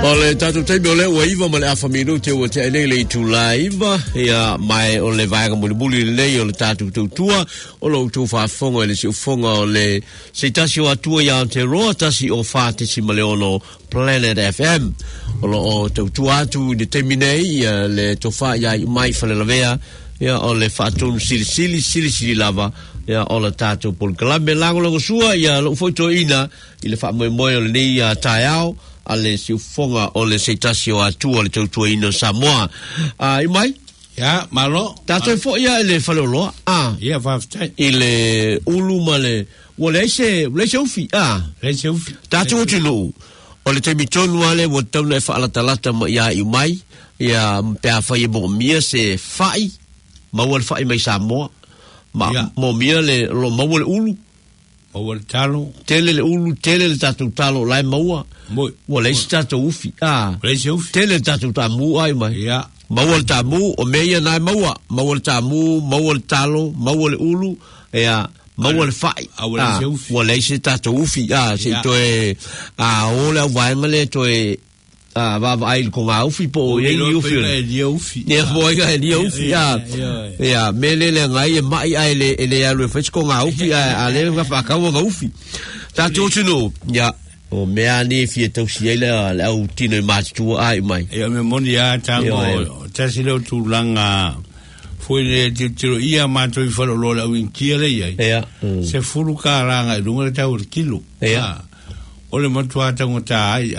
Ole tatu te ole waiva male afa minuti o te ele tu live ya mai ole vai ga buli le ole tatu tua o lo tu fa fonga le si fonga ole se tasi o tua ya te roa tasi o fa te si male ono Planet FM o tu atu de terminei le to fa ya mai fa le vea ya ole fa tu sili lava ya ole tatu pol klambe lango sua ya lo foi to ina ile fa mo le ni ya taiao ale si fonga ole se tasio atu ole tu ino Samoa mai ya malo tato fo ya le falolo ya fa ile ulu male wole se ufi tato tino ole te mitonu ale wo tau fa ala talata ya mai ya pe fa ye bo mia se fai ma wol fai mai Samoa ma mo mia le lo ma wol ulu o talo tele ulu tele tatu talo lai maua wole tatu ufi tele tatu tamu ai mai ya mawol tamu o meia nai maua mawol tamu mawol talo mawol ulu ya mawol fai wole tatu ufi se to ola vai male to va ai con ufi po ye ufi ne foi ga dia ufi ya mele le ngai mai ai le ya lo fes con ufi ale va fa ka ufi ta tuno ya o me ani fi to si le au tino machu ai mai e me monia tango tasilo tu langa foi le tiro ia mato i falo lo la winkia le ia se fulu ka ranga lunga ta ur kilo o le matua tango ta ai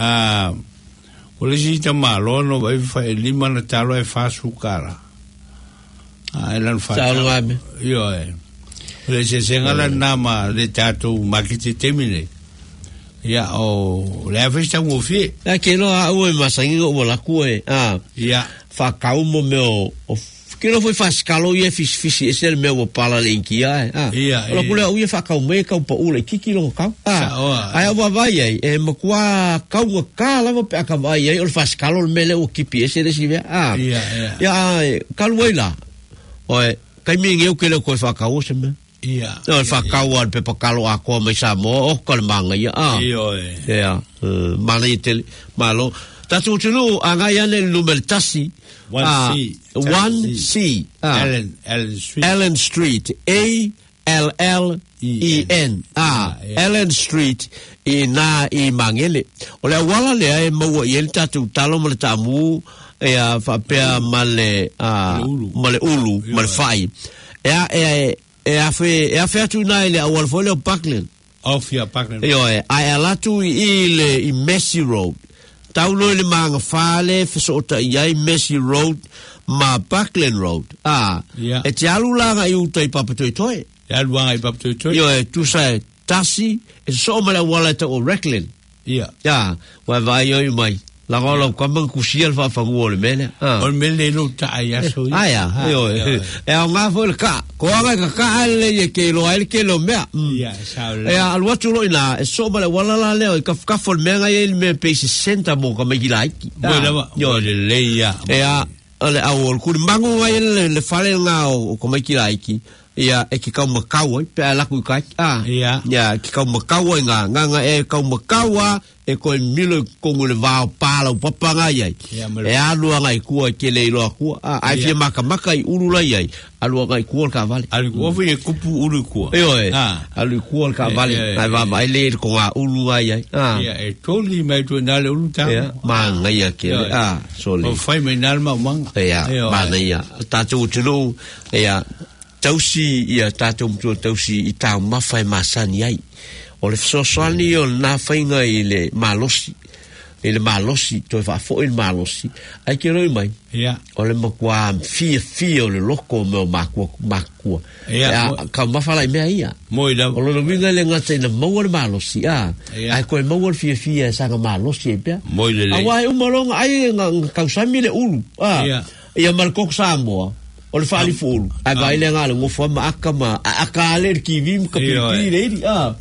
o le si ta malo no vai fa lima na talo e fa sukara lan fa io le se ngala nama le tato makiti temine ya o le festa mo fi que no o masangi o la cue ya fa kaumo meu que não foi faz calor e fiz esse é meu para lenquia o pule o ia fa kaumo ka pa ule kiki lo ka ai o vai ai mo qua kau ka la pe ka vai ai o faz calor mele o kipi esse desse ya kalwela o kai mi eu que le ko fa kaumo se me no fa kawan pe pakalo ako mai Samoa o kalmanga ya ya malitel malo tatu tulu anga ya le numero tasi 1C Allen Street Allen Allen Street ina i mangele o le wala le ai mo yel tatu talo mo tamu e fa pe male ulu male fai e a fe tu na ile awal folio Parkland yo ai alatu ile i Messi Road taulo le manga fale fesota ia i Messi Road ma Parkland Road e te alula ga i utai papatoi ya luanga i papatoi yo tu sai tasi e so mala wala to Reckland ya wa vai yo mai la gola como cusiel fa fanguole mele o mele no ta ya so yo e nga fo ka ko nga ka le ke lo el ke lo me al watu lo ina so bale wala la le ka fo me nga el me pe 60 mo ko me gilaki yo le ya ale awol ku mangu nga el le fale nga o ko me gilaki ya e ki ka makau pe ala ku ka ya ki ka makau nga e ka makau e ko milo ko le va pala o papanga ye e alu nga ku ke le lo ku ai fi maka i urula ye alu nga ku ka vale alu ku fi kupu uru ku alu ku ka vale ai va vai le ko ulu ye e toli mai to na le ulu ta ma nga ye ke so le o fai mai na ma manga ma nga ya ta tu tulu tausi ia tatou mtua tausi i tau mawhai masani ai. O le fsoswani o na whainga i le malosi, toi whafo i le malosi. Ai ke roi mai. O le makua fia o le loko o meo makua. Kau mawhalai mea ia. O le winga le ngata i na maua le malosi. Ai koe maua le fia sanga malosi e pia. Awai umaronga ai kau sami le ulu. Ia malkok Samoa. O le fali fulu ai vai le ngale ngo fo ma aka le ki vim ka pi le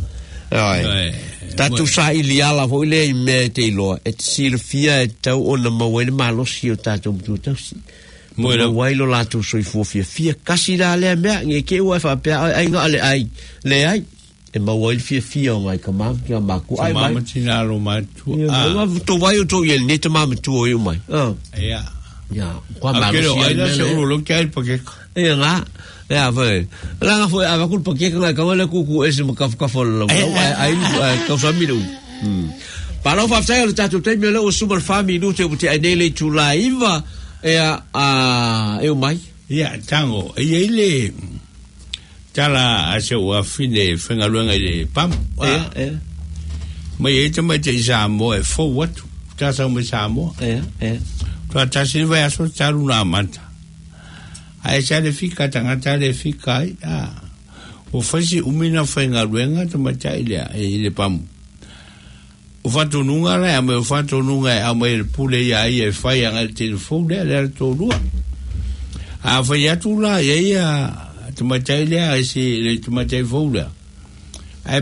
tatu sa ili ala fo le me te lo et silfia et tau ona ma wele malo si o tatu tu tasi mo le wailo la tu so fo fia kasi la le me nge ke wa fa pe ai ngale ai le ai e mawai fia mai ka mam ki maku ai mai tina lo mai tu to vai o to ye ni te mam tu o mai ya kwa ma lo ai la se lo kai porque nga ya vai la nga foi ava culpa que nga ka le ku ese mo ka fo lo ai ka so mi lu para o fa sai o tatu te me lo super family no te te anele tu live e o mai ya tango e ile tala a se o fine fenga luenga de pam mai e te mai te samo e fo what ta sa mo samo to ta si vai aso taru na manta ai sa le fika tanga ta le fika o fasi umina fenga luenga te mai ta ile pam o fato nunga la me o fato nunga a me pule ya e fai ang el telefone le to lua a fa ya tu la ya tu ma tai le a si le tu ma tai vola a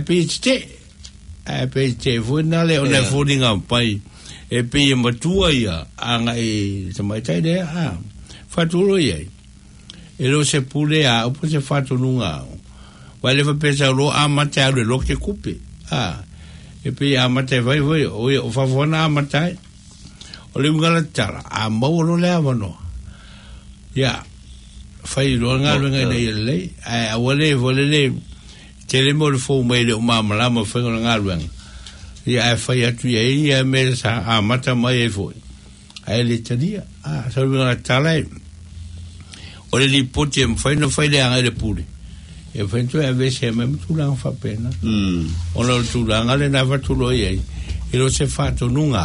pe vona le ona fodinga pai e pe ma tua ya anga e tu ma tai le fato lo ya e lo se pule a o se fato nunga wale fa pesa lo a ma tai lo ke kupe e pe a mate vai o fa fona a mate o le ngala tala a mo lo le avano ya fai lo ngalo ngai le a wale le tele mo fo me le mama la mo fa ngalo ya fai atu ya me sa a mata mai fo a le tadia sa lo ngala tala o le lipote mo fai no fai le anga le pure e fento a vece mesmo tu la fa pena ono tu la ngale na fa tu lo ye e lo se fatto nunga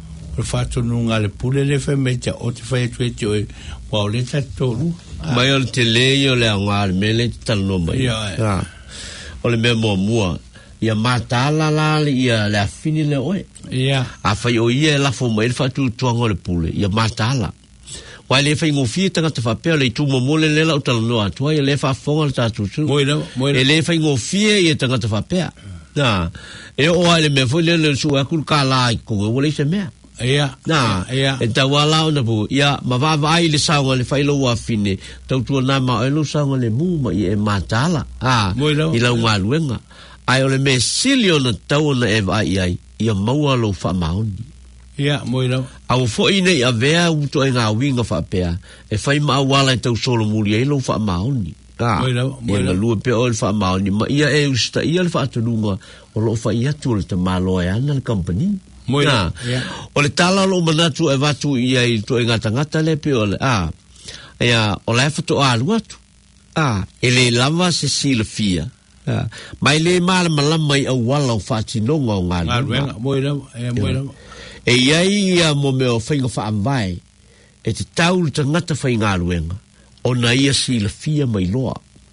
le pure le femmetia o ti fai tu e o le tatto ma io te leio le ngal mele tal no mai o le memo mua ia matala la ia la fini le oe a fai o ia la fo mai fa tu ngole pure ia matala wa le fai ngofi tanga te fa pe le tu mo le le la o tal no atu ia le fa fonga ta tu e le fai ngofi e tanga te fa pe na e o ale me fo le su a kul kala ko o le se me e ta wala ona bu ia ma va vai le sa le fai lo wa fine tu tu na ma e lo sa le mu ma e matala i la nga luenga ai o le me silio na tau na e vai ia maua lo fa mauni au fo ine a vea uto e ngā winga wha pēa e whai maa wala e tau solo muri e lo wha maoni e la lua pēa o le wha maoni ma ia e usta ia le wha atununga o lo wha ia tu le ta malo e ana le company o le tala lo manatu e watu ia i to e ngata le pēa o le o le whato alu atu e le lava se sila fia mai le maa malama i au wala o whatinonga o ngā luenga e iai ia mo meo whainga whaamvai e te tau le tangata whainga luenga o na ia si la fia mai loa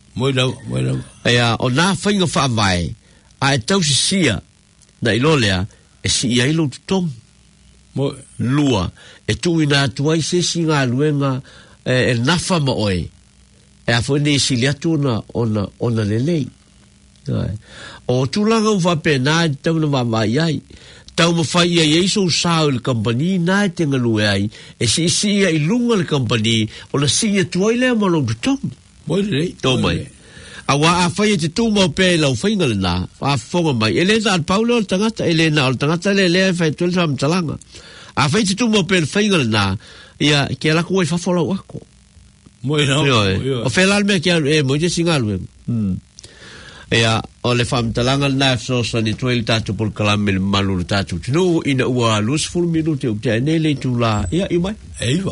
o na whainga whaamvai a e tau si sia na ilolea e si iai lo tutong lua e tui nā tuai se si ngā luenga e nafa ma oe e a whaine si liatu ona lelei o tūlanga uwhape nā e tau na wamai iai tau mawhai ia ieiso sao le company na e tenga lue ai e si ia i lunga le company o la si ia tuai lea ma long tutong tō mai a wā a whai e te tū mau pē lau whainga le nā a whonga mai e le na al paule o le tangata e le na o le tangata le lea e whai tuel sa mtalanga a whai te tū mau pē le whainga le nā ia ke alaku wai whafolau ako o whelal mea ke alu e mo i te singa alu ea o le whamtalanga na so sa ni tuel tatu pol kalame le malu le tatu tino ina ua lus full minute o te anele tu la ea i mai eiva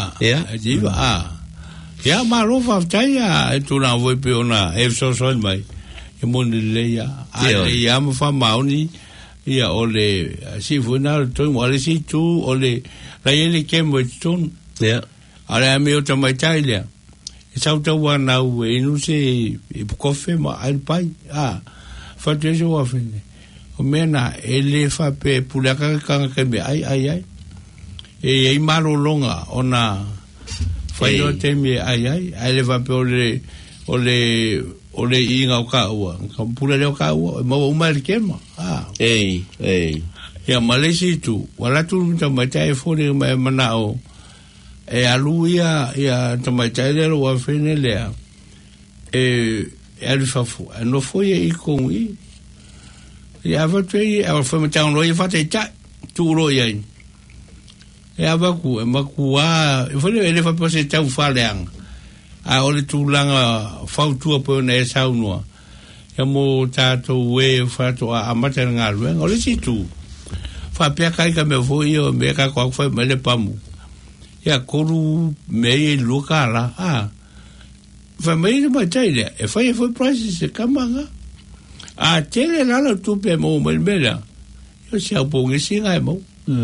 ea ma rofa aftai e tu na voi pe ona e so mai e moni le ea ma fa mauni ia o le si funa le tu o le si tu o le la ele kemo tun ale ame o tamai tailea e sauta wana ue inu se e kofe ma al pai fatu ese wafene o mena ele fa pe pulaka kanga ke me ai e maro longa ona fai o te me ai le va pe ole inga o ka ua pula le o ka ua ma o mal kema ya malesi tu wala tu ma tai fore ma manao e alu ia tamaita le wa fene le e alfafu no foi e con ia va tei e fa mata no ia fa te ta tu ro ia ia va ku e makua e fa le fa po se tau fa leang a ole tu langa fa tu po na e sa no ia mo tato we fa to a mata nga lu ole si tu fa pia kai ka me vo io me ka kwa fa me le pamu ia koru me lukala fa me le mai tele e fa prices e kamanga a tele la lo tu pe mo me bela io si a po ngi singa mo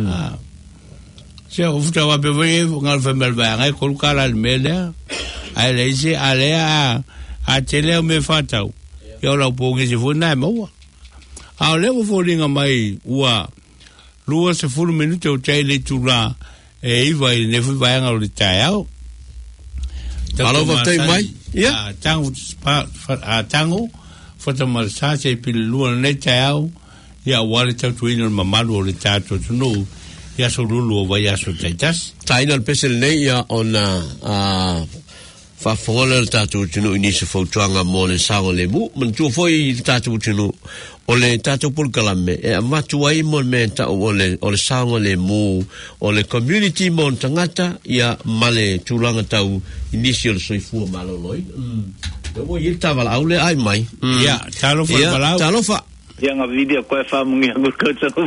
se o futa wa pe ve ngal fa me va ngai koru kala me le ai le si ale a tele me fa tau io la po ngi si fu na mo a le vo ringa mai ua lua se fulu minuti o tele tu la e iva i ne fu vai ngalo di taiao alo va tai mai ia tango tango fota marsa se pil lua ne taiao ia wale tau tuino mamalu o le tato tunu ia so lulu o vai aso taitas taina al pesel nei ia ona fa fola le tato tunu inisi fautuanga mo le sango le mu mantua foi tato tunu o le tato pul kalame e amatu ai mo menta o le sango le mu o le community mo tangata ia male tulanga tau initial soifua maloloi o ye tavala aule ai mai ia talo fa balau talo fa ia nga video ko fa mungi ngur ko tsa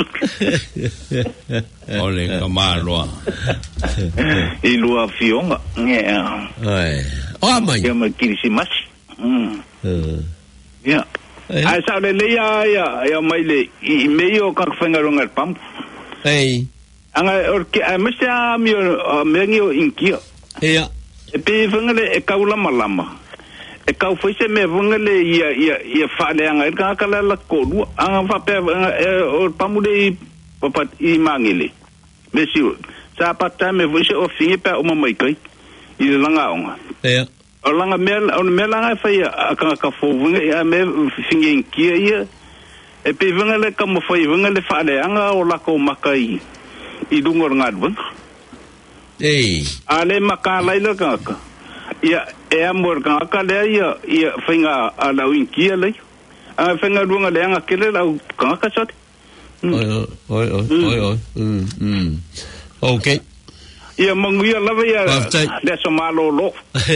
ole kamalo i lua fionga ai o mai ia ma kirisimas ia ai sa le ia mai le i meio ka fengaronga pam ei anga orke a mesa mi mengio inkio ia e pe fengale e kaula malama e kau foi se me vungale ia fale anga ka kala la ko anga fa pe o pamude papa i mangile mesio sa pata me voi se o fingi pe o mamai kai i langa onga ia o langa mela fa ka fo vunga ia me fingi kia ia e pe vungale ka mo foi vungale fale anga o la ko makai i dungor ngadbun ei ale makala ila ka ia e amor ka le ia finga ala winkia le a finga lunga le anga kele la ka sot oi okay ia manguia lava ia le so malo lo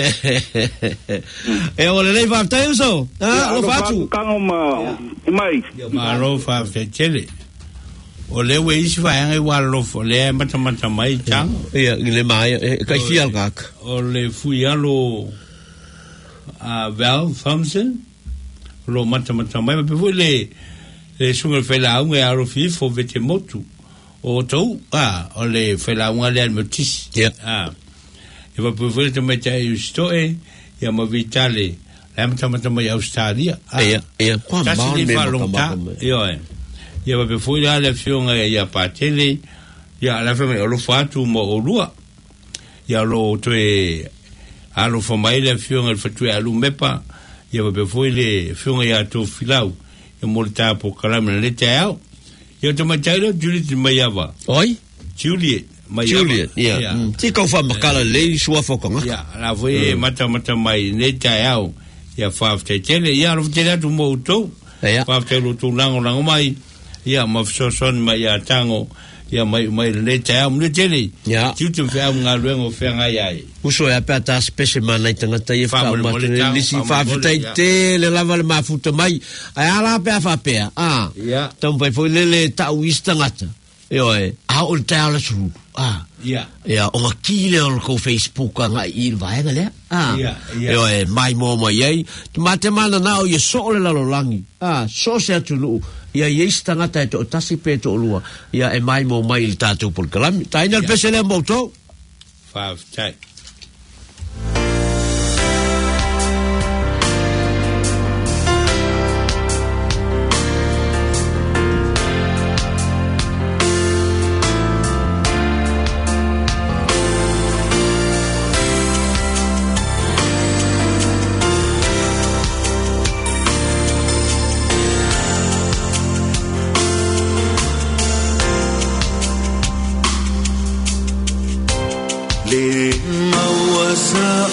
e ole le va tai so lo fatu kango mai malo fa tele o le we isi vai ngai walo fo le mata mai chang ia le mai kai fial gak o le fuialo a Val Thompson lo mata mai pe vo le sunga fela un e aro fi fo vete motu o to o le fela un ale motis e va pe vo te meta i stoe ia ma vitale le mata mai Australia ia qua ma ia va pe foi la fionga ia patele ia la femme o lo fatu mo o lua ia lo toe alo fo mai la fionga il fatu alu mepa ia va pe foi le fionga ia to filau e molta po kalama le tao ia to matailo Juliet Maiava oi Juliet ia ti ko fa makala le sua fo konga ia la voi mata mai le tao ia fa tele ia lo tele tu mo to fa tele tu lango mai ia ma son mai a tango ia mai le tau mu tele ia tu fe nga luengo fe nga ai uso ya pata specimen na tanga tai fa ma le si fa tai te le lava le mafuta mai ai ala pe fa pe ia tom vai foi le tau istangata oi a ol tau su ia o kile o ko Facebook nga il vai gale oi mai mo mai tu mate mana na o ye so le la langi so se tu ia istangata to tasi pe to lua ia e mai mo mai il tatu por kalami taina el pesele moto fa tai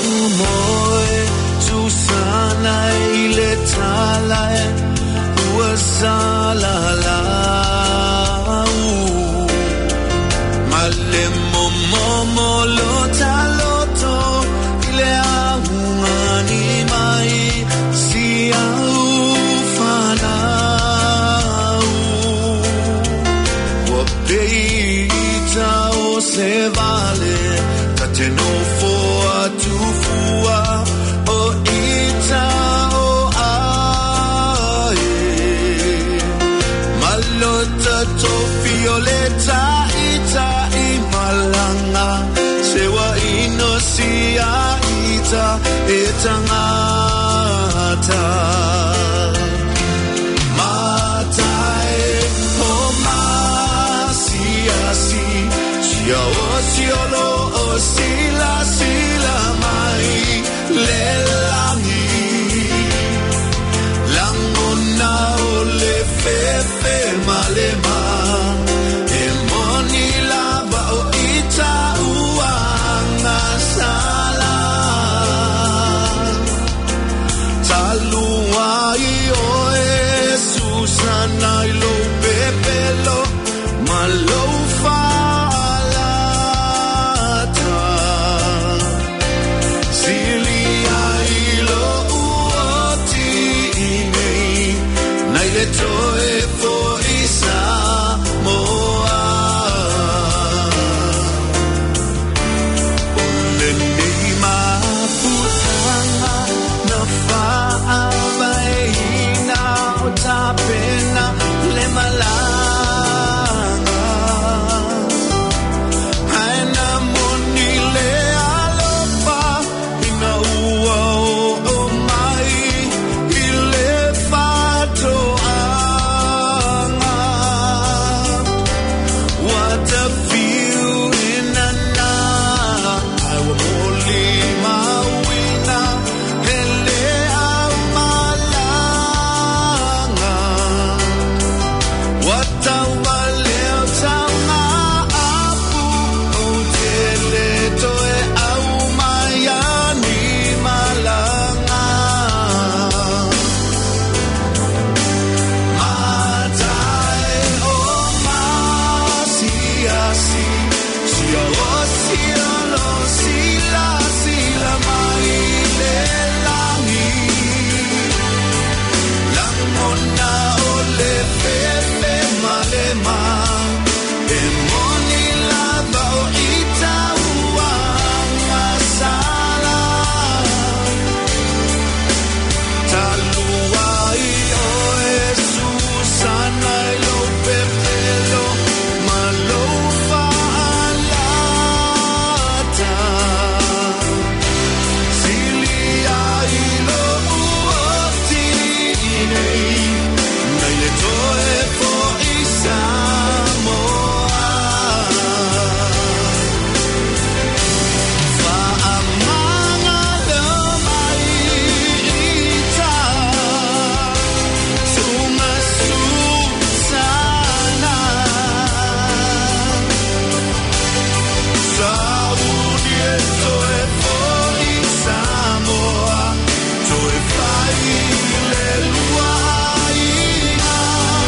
Umoe Susana ile talae ua salala male momo lota loto ile ahungani mai si aufana wapeita o se vale tateno foa tufua o ita o ae malota to violeta ita imalanga sewa inosia ita etangata matai o masiasi sia o siolo o sila sila mai lelangi langona o le fefe malema e moni lava o ita uanga sala taluai o Susana ilo pepelo malo falata silia ilo uoti inei naile toe fo isa moa ole nima putanga na faa baina utapena le malanga haina moni le alopa ina ua o mai ile fato anga what a view in ana I will only mawina hele au malanga what a waleo tanga apu o tele toe au mayani malanga matai o masiasi sia o siolo sila sila mai le langi langona o le pepe malema e moni lava o ita uanga sala taluai o Susana ilo pepelo malo falata silia ilo uoti inei naile toe fo isa moa fa amanga lo mai ita suma Susana saudi toe fo isa moa toe fai le luaina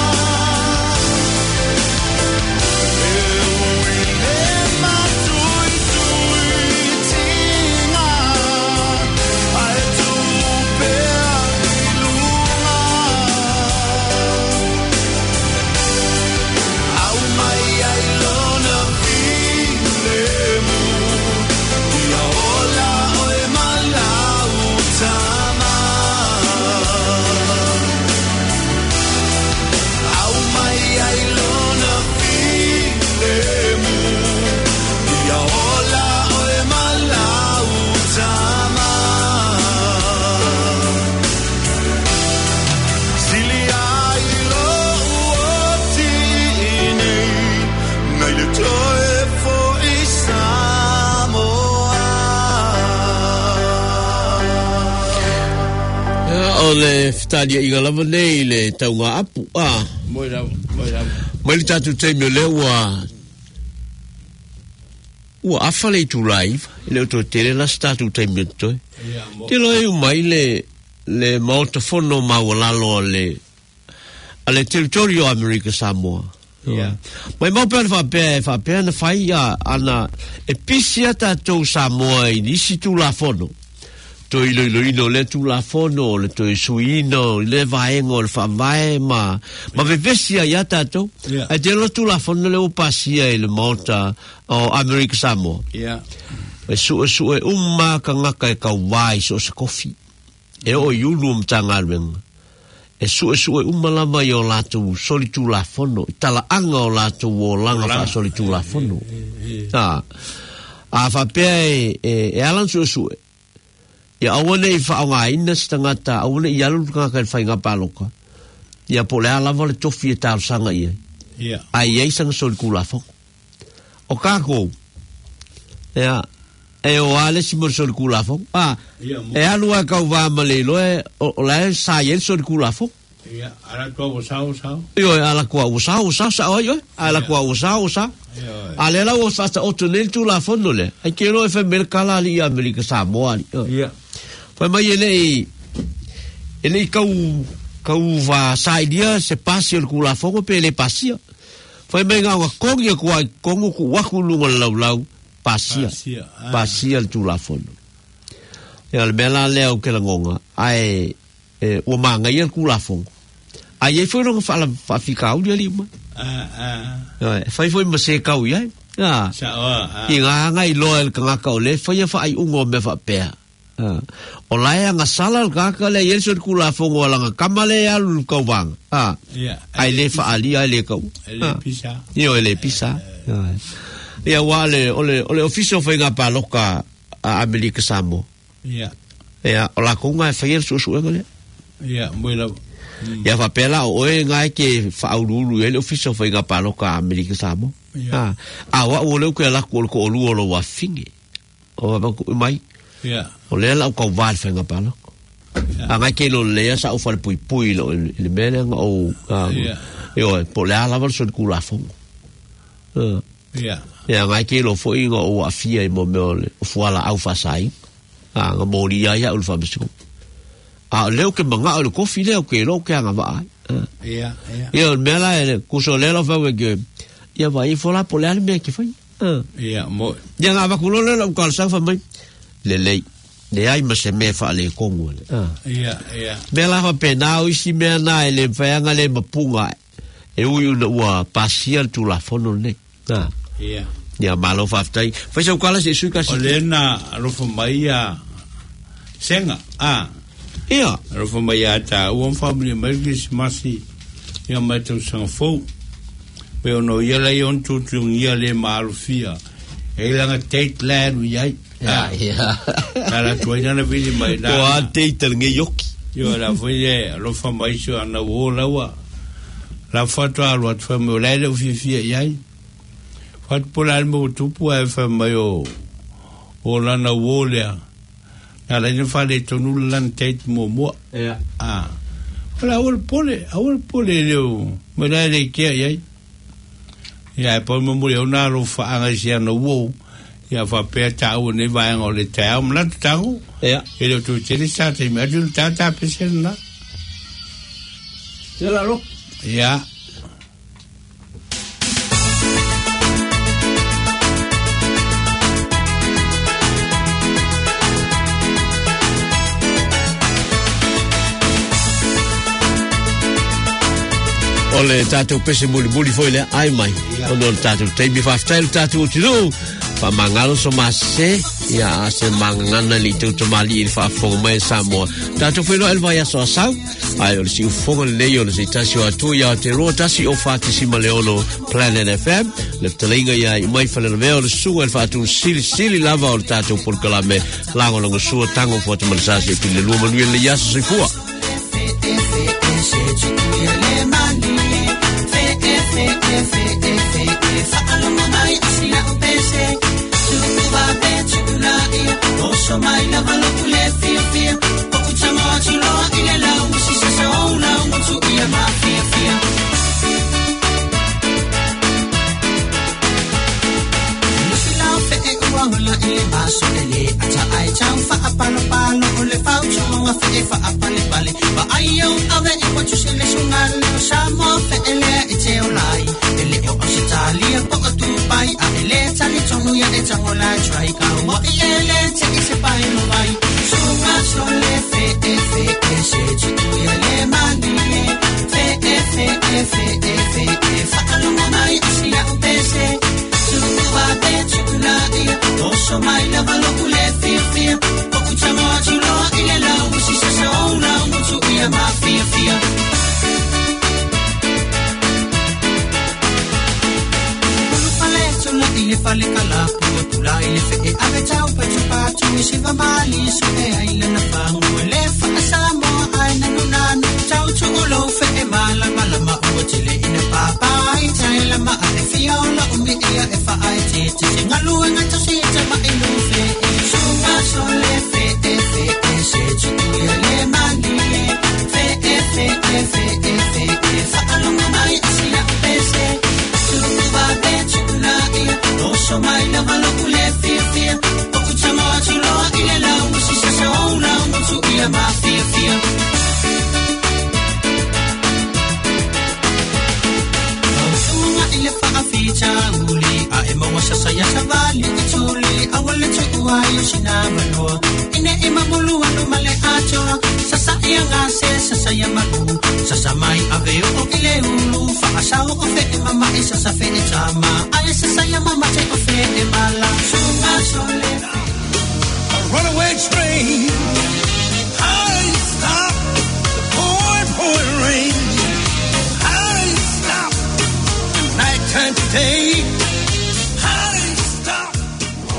e matui tuitinga ai tu pe iluma au mai ai lona filemu ia ola oe malau tama au mai ai lona filemu ia ola oe malau tama silia ilo uoti inei naile toe fo isa moa ole fitalia i galava nei le taunga apu Moira mai le tatu teimio le ua afale i tu live le o to tere la statu teimio toi te lo e mai le maotafono maualalo le Ale territorio America Samoa. Mai mau pe fa pe na fai ana e pisia ta to Samoa i nisi tu la fono. To ilo le tu la fono le to suino le vaengo le fa vai ma vesia ya ta to. A te lo tu la fono le pasia le monta o America Samoa. E su e umma ka ngaka e ka wai so se kofi. E o yulu mtangalwen. E su e umalama yo latu solitu la fono tala anga o latu o langa fa solitu la fono a fa pe e alan su ya awone I fa nga ina stangata awone yalu ka fa nga paloka ya pole ala vole tofi tal sanga ye ai ai sang solitu la fono o kako ya e o ale si mo solitu la fono e alu ka va malelo o la sa ye solitu la fono ala ko usao. Ala ko usao yo. Ala ko usao. Ale la usa sta otunel tu la fondo le. Ai ke no fe mercala li America Samoa. Fa mai ele kau va saidia se passe el kula fogo pe le passia. Fa mai nga ko ye ko ku wa ku lu lau passia el tu la fondo. El bela leo ke la ngonga. Ai o manga ye kula fogo. Ai foi no fala ficar o ali ma foi mas se kau ia ia ngai loel ka ka le foi fa ai ungo me fa pe o lai nga sala ka le yeso kula fongo la kamale al ka wang ai le fa ali ai le ka pisa io le pisa ia wale ole officio foi nga pa loka America Samoa ia o la kunga fa yeso su ngale ia moi ya fa pela o ngai ke fa aululu ele officio foi ga paloka America Samoa wa o le ko la ko lu o wa fingi o ba ko mai o le la ko va fa ga palo ngai ke lo le sa o fa pui lo le mele o yo po le ala va so ku la fo ya ngai ke lo foi o afia mo me o fo la au fa sai nga mo ria ya ul fa bisu leo ke manga o kofi leo ke lo ke anga va ia mela ku so le lo fa ke ia vai fola polar me ke foi mo ia nga va ku lo le ko sa fa mai le ai ma se me fa le kongo mela fa pena o si me na le fa nga le mapunga e u wa pasial tu la fono ne ia malo fa tai fa so kala se su ka si olena ro fa mai senga ia ro mai ata o family mergis masi ia mai tu sang fo pe no ia la yon tu ia le marufia e la nga tate land ia ala tu ina na vili mai na o tate nge yoki yo la foi ro mai so ana wo la wa la foto alo at fa mo la le fifia ia fat polar mo tu pu fa mai o la na wo le ala ni fale tonu lan tate mo ala ol pole le mo la le ke ya po mo mo na ro fa anga sia no wo ya fa pe ta o ne va ngo le ta mo la ta o e le tu che sa te me ju ta pe sen na ya la ro ya ole tatu pese muli foi le ai mai ono tatu te mi fa style tatu tilo fa mangalo so masse ya se mangana li tu mali fa fo mai Samoa tatu foi no elva ya so sau ai ole si fo le yo le tasi o tu ya te ro tasi o fa ti si maleolo Planet FM le telinga ya mai fa le veo le su el fa tu sili lava o tatu por que la me lango lo su tango fo te malsasi pi le lu manuel le ya se fua so mai la valo kule fia o kuchama chilo ile la usisa saula mutu ia ma fia nisila fe e wa hola ile maso ele ata ai chau fa apalo palo ole faucho nga fe fa apale pale ba ayo ave e pochu sele sungale samo fe ele e te olai ele o Italia po tu pai a ele tali tonu ya e changola try ka mo ele te se pai no vai sunga sole fe se tu ya le mani fe fa alo mai sia o pese tu va te chula dia oso mai la valo kule fe po chamo chulo ile la usi se sola mucho ia ma fe ile fale kala po tula ile fe ave chau pa chupa tu si va mali su e ile na fangu le fa samo ai na nuna chau chulo fe mala ma o chile ina papa ai chai la ma ai fiola o mi ia e fa ai te ngalu nga to si te ma ilu fe su ma so le fe se chu ia le mali fe fa alo mai sia pese su va de chula ia oso mai la malo kule fe o chama chulo ile la usi se sola mucho ia ma fe ile fa aficha uli a ema wasa saya savali tuli awale chukua yoshina malo ine ema mulu anu male acho sasa ia ngase sasa ya malu sasa mai aveo ile ulu fa asao ofe mama isa sa fe chama ai sasa ya mama te ofe mala